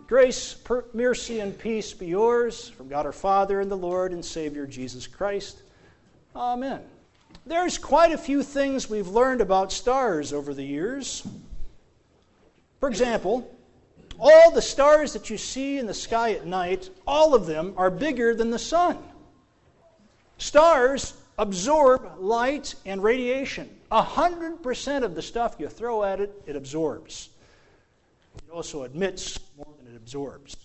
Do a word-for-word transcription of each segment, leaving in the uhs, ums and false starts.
Grace, per- mercy, and peace be yours from God our Father and the Lord and Savior Jesus Christ. Amen. There's quite a few things we've learned about stars over the years. For example, all the stars that you see in the sky at night, all of them are bigger than the sun. Stars absorb light and radiation. A hundred percent of the stuff you throw at it, it absorbs. It also emits more than it absorbs.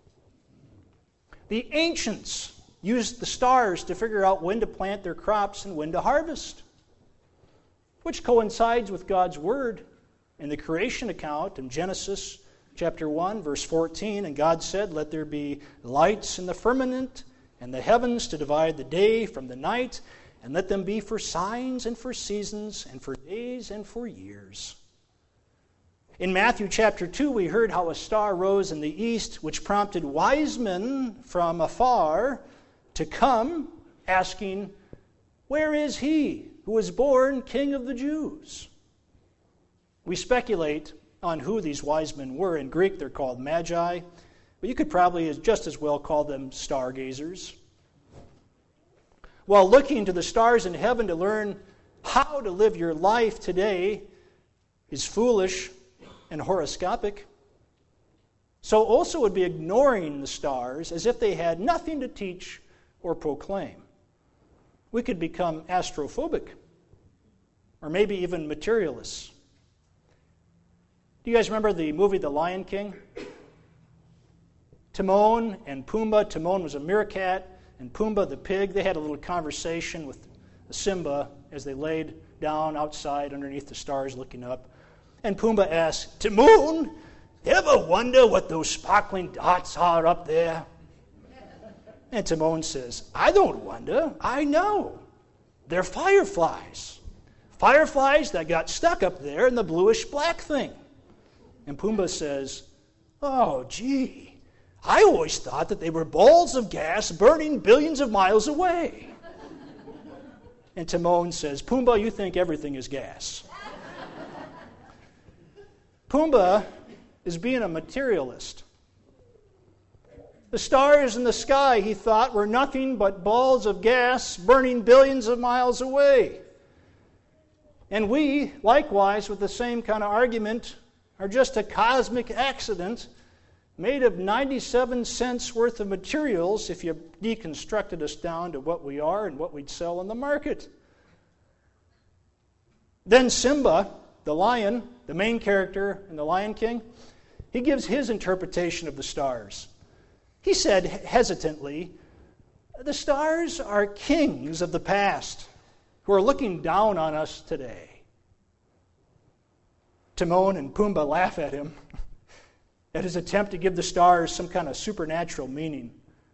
The ancients used the stars to figure out when to plant their crops and when to harvest, which coincides with God's Word in the creation account in Genesis chapter one, verse fourteen. And God said, "Let there be lights in the firmament and the heavens to divide the day from the night, and let them be for signs and for seasons and for days and for years." In Matthew chapter two, we heard how a star rose in the east, which prompted wise men from afar to come, asking, "Where is he who was born King of the Jews?" We speculate on who these wise men were. In Greek, they're called magi, but you could probably just as well call them stargazers. While looking to the stars in heaven to learn how to live your life today is foolish and horoscopic, so also would be ignoring the stars as if they had nothing to teach or proclaim. We could become astrophobic, or maybe even materialists. Do you guys remember the movie The Lion King? Timon and Pumbaa. Timon was a meerkat, and Pumbaa the pig. They had a little conversation with Simba as they laid down outside underneath the stars looking up. And Pumbaa asked, "Timon, ever wonder what those sparkling dots are up there?" And Timon says, "I don't wonder, I know. They're fireflies. Fireflies that got stuck up there in the bluish black thing." And Pumbaa says, "Oh, gee, I always thought that they were balls of gas burning billions of miles away." And Timon says, "Pumbaa, you think everything is gas." Pumbaa is being a materialist. The stars in the sky, he thought, were nothing but balls of gas burning billions of miles away. And we, likewise, with the same kind of argument, are just a cosmic accident made of ninety-seven cents worth of materials if you deconstructed us down to what we are and what we'd sell in the market. Then Simba, the lion, the main character in The Lion King, he gives his interpretation of the stars. He said hesitantly, "The stars are kings of the past who are looking down on us today." Timon and Pumbaa laugh at him at his attempt to give the stars some kind of supernatural meaning.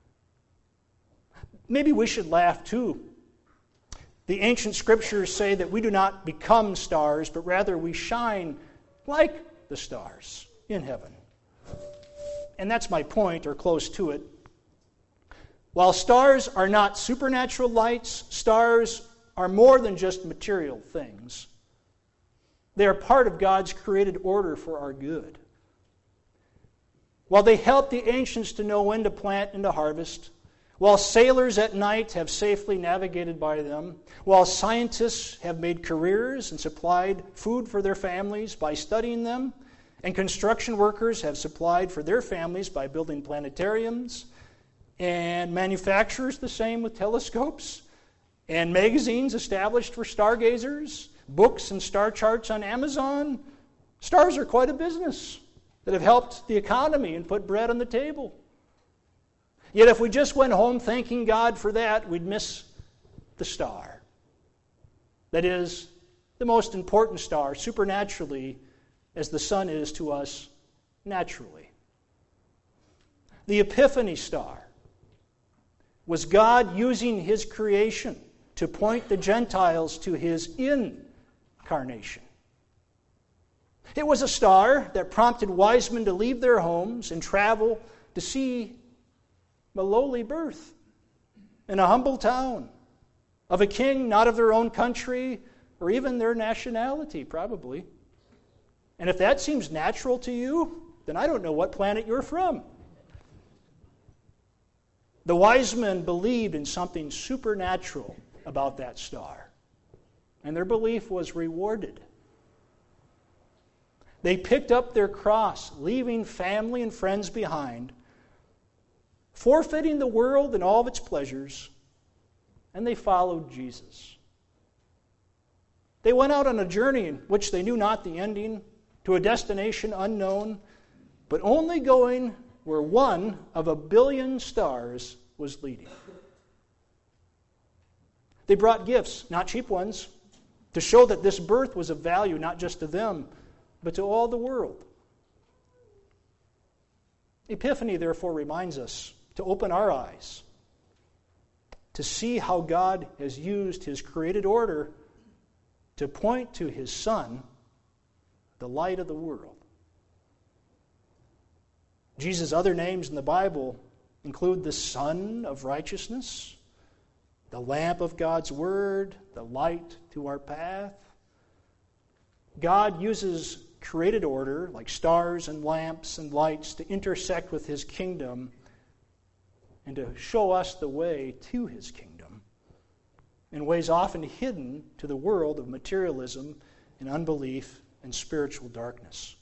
Maybe we should laugh too. The ancient scriptures say that we do not become stars, but rather we shine like the stars in heaven. And that's my point, or close to it. While stars are not supernatural lights, stars are more than just material things. They are part of God's created order for our good. While they help the ancients to know when to plant and to harvest, while sailors at night have safely navigated by them, while scientists have made careers and supplied food for their families by studying them, and construction workers have supplied for their families by building planetariums, and manufacturers the same with telescopes, and magazines established for stargazers, books and star charts on Amazon, stars are quite a business that have helped the economy and put bread on the table. Yet if we just went home thanking God for that, we'd miss the star. That is, the most important star, supernaturally, as the sun is to us naturally. The Epiphany star was God using His creation to point the Gentiles to His incarnation. It was a star that prompted wise men to leave their homes and travel to see a lowly birth in a humble town of a king not of their own country or even their nationality, probably. And if that seems natural to you, then I don't know what planet you're from. The wise men believed in something supernatural about that star, and their belief was rewarded. They picked up their cross, leaving family and friends behind, forfeiting the world and all of its pleasures, and they followed Jesus. They went out on a journey in which they knew not the ending, to a destination unknown, but only going where one of a billion stars was leading. They brought gifts, not cheap ones, to show that this birth was of value not just to them, but to all the world. Epiphany, therefore, reminds us to open our eyes, to see how God has used His created order to point to His Son, the light of the world. Jesus' other names in the Bible include the Sun of Righteousness, the lamp of God's Word, the light to our path. God uses created order, like stars and lamps and lights, to intersect with His kingdom and to show us the way to His kingdom in ways often hidden to the world of materialism and unbelief and spiritual darkness.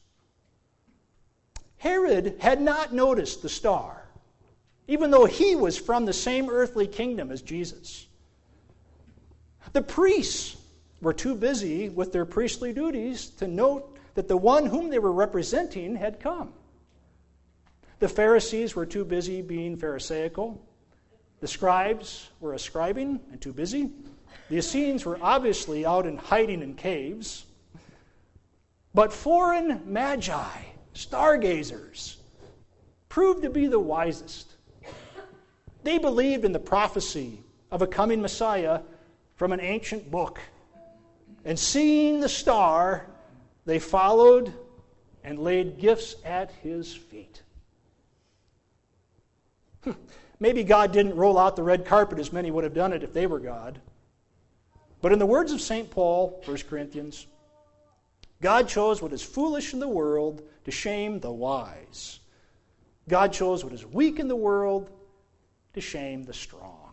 Herod had not noticed the star, even though he was from the same earthly kingdom as Jesus. The priests were too busy with their priestly duties to note that the one whom they were representing had come. The Pharisees were too busy being Pharisaical. The scribes were ascribing and too busy. The Essenes were obviously out and hiding in caves. But foreign magi, stargazers, proved to be the wisest. They believed in the prophecy of a coming Messiah from an ancient book. And seeing the star, they followed and laid gifts at His feet. Maybe God didn't roll out the red carpet as many would have done it if they were God. But in the words of Saint Paul, First Corinthians, God chose what is foolish in the world to shame the wise. God chose what is weak in the world to shame the strong.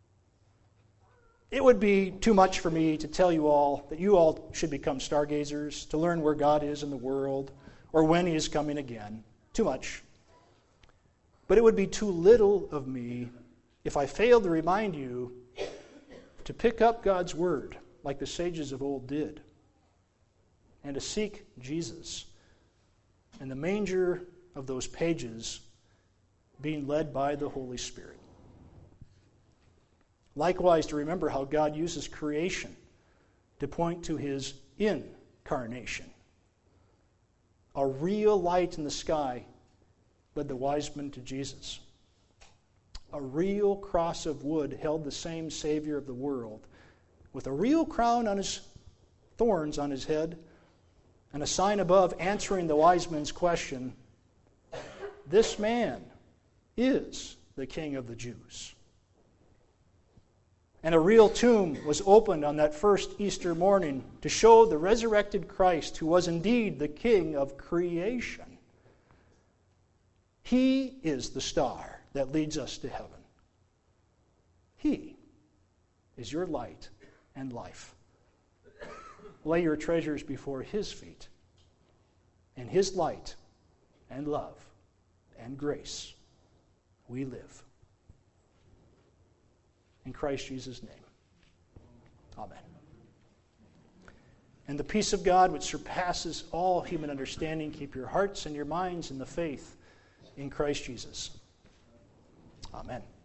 It would be too much for me to tell you all that you all should become stargazers, to learn where God is in the world or when He is coming again. Too much. But it would be too little of me if I failed to remind you to pick up God's Word like the sages of old did, and to seek Jesus in the manger of those pages, being led by the Holy Spirit. Likewise, to remember how God uses creation to point to His incarnation. A real light in the sky led the wise men to Jesus. A real cross of wood held the same Savior of the world, with a real crown on his thorns on his head, and a sign above answering the wise men's question, "This man is the King of the Jews." And a real tomb was opened on that first Easter morning to show the resurrected Christ, who was indeed the King of creation. He is the star that leads us to heaven. He is your light and life. Lay your treasures before His feet. In His light and love and grace we live. In Christ Jesus' name. Amen. And the peace of God, which surpasses all human understanding, keep your hearts and your minds in the faith in Christ Jesus. Amen.